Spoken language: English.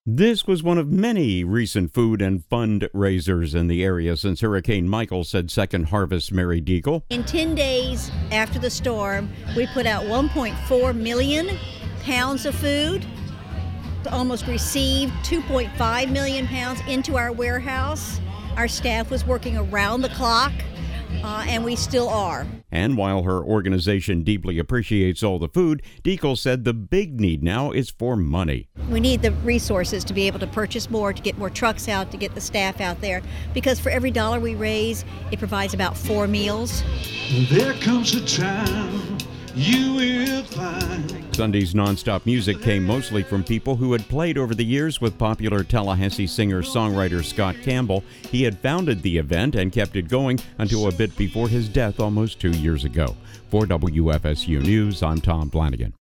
This was one of many recent food and fundraisers in the area since Hurricane Michael, said Second Harvest Mary Deagle. In 10 days after the storm, we put out 1.4 million pounds of food, almost received 2.5 million pounds into our warehouse. Our staff was working around the clock, and we still are. And while her organization deeply appreciates all the food, Deagle said the big need now is for money. We need the resources to be able to purchase more, to get more trucks out, to get the staff out there, because for every dollar we raise, it provides about 4 meals. There comes a time you will find. Sunday's nonstop music came mostly from people who had played over the years with popular Tallahassee singer-songwriter Scott Campbell. He had founded the event and kept it going until a bit before his death almost 2 years ago. For WFSU News, I'm Tom Flanagan.